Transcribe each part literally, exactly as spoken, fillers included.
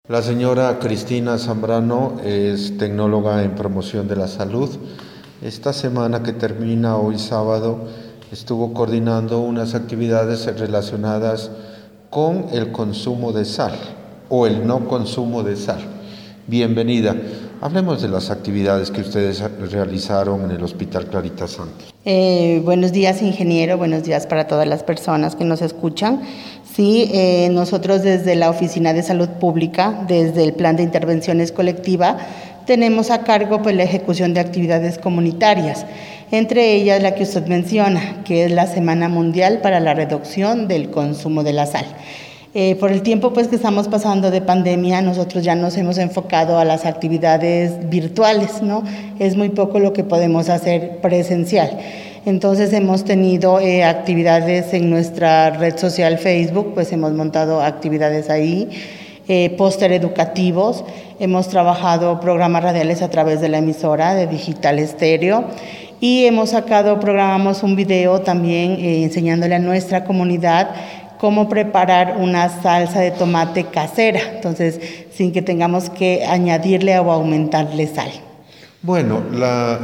La señora Cristina Zambrano es tecnóloga en promoción de la salud. Esta semana que termina hoy sábado estuvo coordinando unas actividades relacionadas con el consumo de sal o el no consumo de sal. Bienvenida. Hablemos de las actividades que ustedes realizaron en el Hospital Clarita Santos. Eh, buenos días, ingeniero. Buenos días para todas las personas que nos escuchan. Sí, eh, nosotros desde la Oficina de Salud Pública, desde el Plan de Intervenciones Colectiva, tenemos a cargo pues, la ejecución de actividades comunitarias, entre ellas la que usted menciona, que es la Semana Mundial para la Reducción del Consumo de la Sal. Eh, por el tiempo pues, que estamos pasando de pandemia, nosotros ya nos hemos enfocado a las actividades virtuales, ¿no? Es muy poco lo que podemos hacer presencial. Entonces hemos tenido eh, actividades en nuestra red social Facebook, pues hemos montado actividades ahí, eh, póster educativos, hemos trabajado programas radiales a través de la emisora de Digital Estéreo y hemos sacado, programamos un video también eh, enseñándole a nuestra comunidad cómo preparar una salsa de tomate casera, entonces sin que tengamos que añadirle o aumentarle sal. Bueno, la...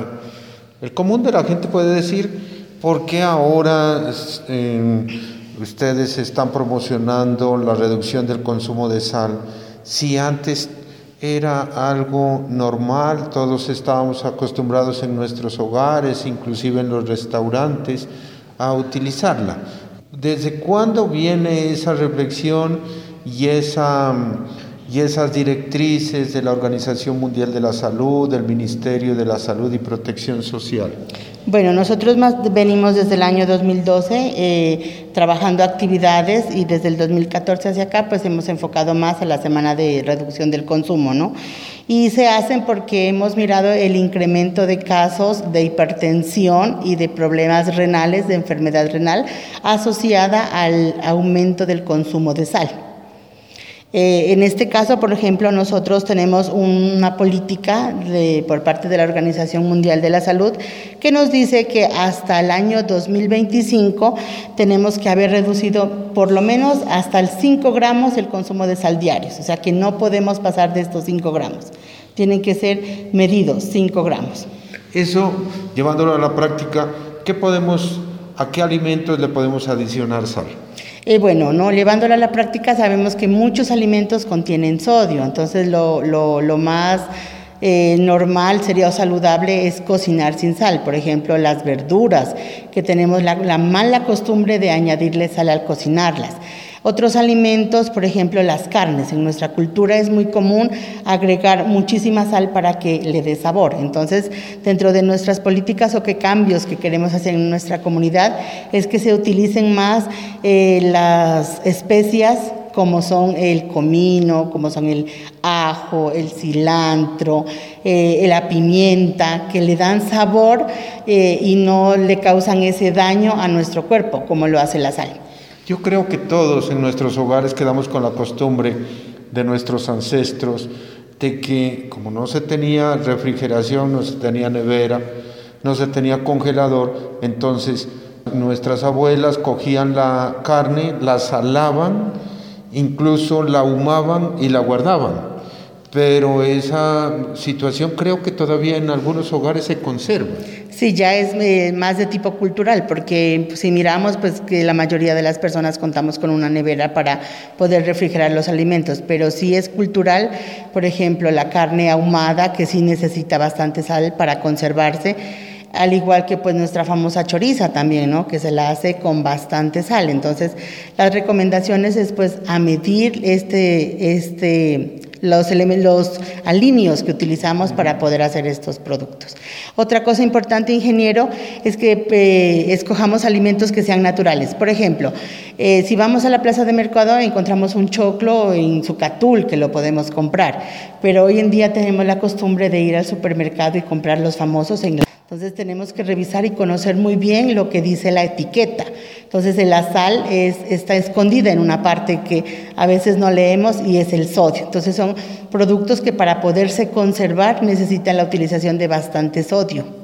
el común de la gente puede decir, ¿por qué ahora eh, ustedes están promocionando la reducción del consumo de sal? Si antes era algo normal, todos estábamos acostumbrados en nuestros hogares, inclusive en los restaurantes, a utilizarla. ¿Desde cuándo viene esa reflexión y esa... y esas directrices de la Organización Mundial de la Salud, del Ministerio de la Salud y Protección Social? Bueno, nosotros más venimos desde el año dos mil doce eh, trabajando actividades y desde el dos mil catorce hacia acá pues hemos enfocado más a la Semana de Reducción del Consumo, ¿no? Y se hacen porque hemos mirado el incremento de casos de hipertensión y de problemas renales, de enfermedad renal, asociada al aumento del consumo de sal. Eh, en este caso, por ejemplo, nosotros tenemos una política de, por parte de la Organización Mundial de la Salud que nos dice que hasta el año dos mil veinticinco tenemos que haber reducido por lo menos hasta el cinco gramos el consumo de sal diarios, o sea que no podemos pasar de estos cinco gramos, tienen que ser medidos cinco gramos. Eso, llevándolo a la práctica, ¿qué podemos, a qué alimentos le podemos adicionar sal? Eh, bueno, no, llevándola a la práctica sabemos que muchos alimentos contienen sodio, entonces lo, lo, lo más eh, normal sería o saludable es cocinar sin sal. Por ejemplo, las verduras, que tenemos la, la mala costumbre de añadirle sal al cocinarlas. Otros alimentos, por ejemplo, las carnes. En nuestra cultura es muy común agregar muchísima sal para que le dé sabor. Entonces, dentro de nuestras políticas o qué cambios que queremos hacer en nuestra comunidad es que se utilicen más eh, las especias como son el comino, como son el ajo, el cilantro, eh, la pimienta, que le dan sabor eh, y no le causan ese daño a nuestro cuerpo, como lo hace la sal. Yo creo que todos en nuestros hogares quedamos con la costumbre de nuestros ancestros de que como no se tenía refrigeración, no se tenía nevera, no se tenía congelador, entonces nuestras abuelas cogían la carne, la salaban, incluso la ahumaban y la guardaban. Pero esa situación creo que todavía en algunos hogares se conserva. Sí, ya es eh, más de tipo cultural, porque pues, si miramos pues que la mayoría de las personas contamos con una nevera para poder refrigerar los alimentos, pero sí es cultural, por ejemplo, la carne ahumada, que sí necesita bastante sal para conservarse, al igual que pues nuestra famosa choriza también, ¿no? Que se la hace con bastante sal. Entonces, las recomendaciones es pues a medir este este Los, los alineos que utilizamos para poder hacer estos productos. Otra cosa importante, ingeniero, es que eh, escojamos alimentos que sean naturales. Por ejemplo, eh, si vamos a la plaza de mercado encontramos un choclo en Sucatul que lo podemos comprar, pero hoy en día tenemos la costumbre de ir al supermercado y comprar los famosos en la... Entonces tenemos que revisar y conocer muy bien lo que dice la etiqueta. Entonces la sal es, está escondida en una parte que a veces no leemos y es el sodio. Entonces son productos que para poderse conservar necesitan la utilización de bastante sodio.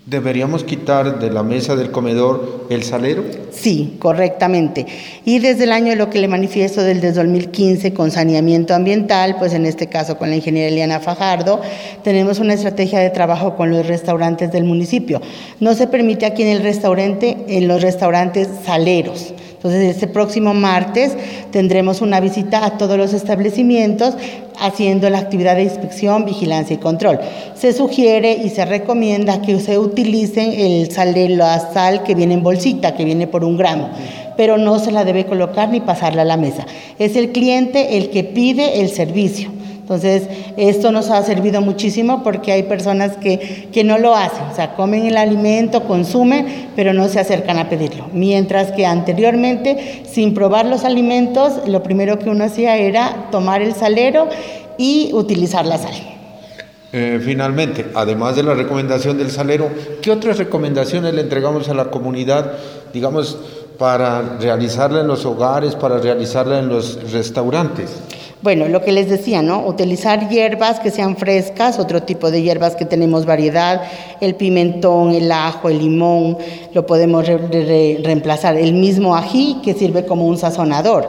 ¿Deberíamos quitar de la mesa del comedor el salero? Sí, correctamente. Y desde el año, lo que le manifiesto del dos mil quince con saneamiento ambiental, pues en este caso con la ingeniera Eliana Fajardo, tenemos una estrategia de trabajo con los restaurantes del municipio. No se permite aquí en el restaurante, en los restaurantes saleros. Entonces, este próximo martes tendremos una visita a todos los establecimientos haciendo la actividad de inspección, vigilancia y control. Se sugiere y se recomienda que se utilicen el sal de la sal que viene en bolsita, que viene por un gramo, pero no se la debe colocar ni pasarla a la mesa. Es el cliente el que pide el servicio. Entonces, esto nos ha servido muchísimo porque hay personas que, que no lo hacen, o sea, comen el alimento, consumen, pero no se acercan a pedirlo. Mientras que anteriormente, sin probar los alimentos, lo primero que uno hacía era tomar el salero y utilizar la sal. Eh, finalmente, además de la recomendación del salero, ¿qué otras recomendaciones le entregamos a la comunidad, digamos, para realizarla en los hogares, para realizarla en los restaurantes? Bueno, lo que les decía, ¿no? Utilizar hierbas que sean frescas, otro tipo de hierbas que tenemos variedad, el pimentón, el ajo, el limón, lo podemos re re reemplazar, el mismo ají que sirve como un sazonador.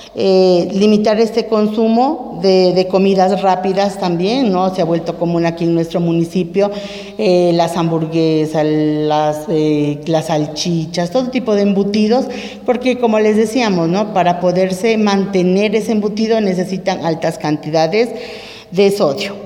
Eh, limitar este consumo de, de comidas rápidas también, ¿no? Se ha vuelto común aquí en nuestro municipio, eh, las hamburguesas, las, eh, las salchichas, todo tipo de embutidos, porque como les decíamos, ¿no? Para poderse mantener ese embutido necesitan altas cantidades de sodio.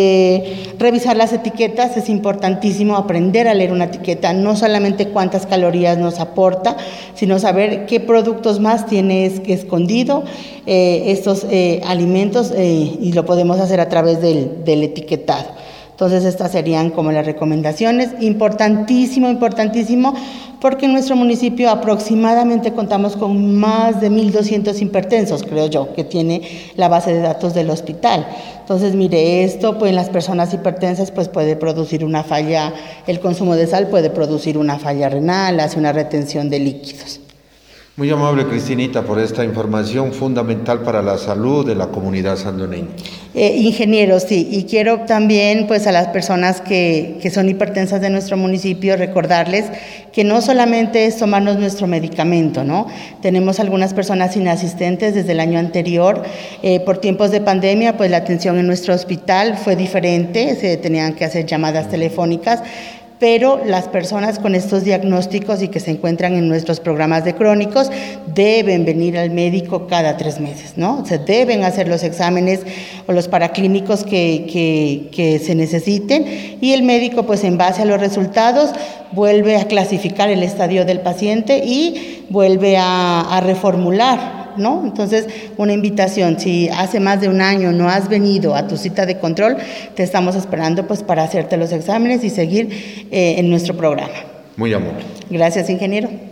Eh, revisar las etiquetas, es importantísimo aprender a leer una etiqueta, no solamente cuántas calorías nos aporta, sino saber qué productos más tiene escondido eh, estos eh, alimentos eh, y lo podemos hacer a través del, del etiquetado. Entonces, estas serían como las recomendaciones. Importantísimo, importantísimo, porque en nuestro municipio aproximadamente contamos con más de mil doscientos hipertensos, creo yo, que tiene la base de datos del hospital. Entonces, mire, esto pues en las personas hipertensas pues puede producir una falla, el consumo de sal puede producir una falla renal, hace una retención de líquidos. Muy amable, Cristinita, por esta información fundamental para la salud de la comunidad sandoneña. Eh, ingenieros, sí, y quiero también pues a las personas que, que son hipertensas de nuestro municipio recordarles que no solamente es tomarnos nuestro medicamento, ¿no? Tenemos algunas personas inasistentes desde el año anterior, eh, por tiempos de pandemia, pues la atención en nuestro hospital fue diferente, se tenían que hacer llamadas telefónicas, pero las personas con estos diagnósticos y que se encuentran en nuestros programas de crónicos deben venir al médico cada tres meses, ¿no? Se deben hacer los exámenes o los paraclínicos que, que, que se necesiten y el médico, pues en base a los resultados, vuelve a clasificar el estadio del paciente y vuelve a, a reformular, ¿no? Entonces, una invitación, si hace más de un año no has venido a tu cita de control, te estamos esperando pues para hacerte los exámenes y seguir eh, en nuestro programa. Muy amable. Gracias, ingeniero.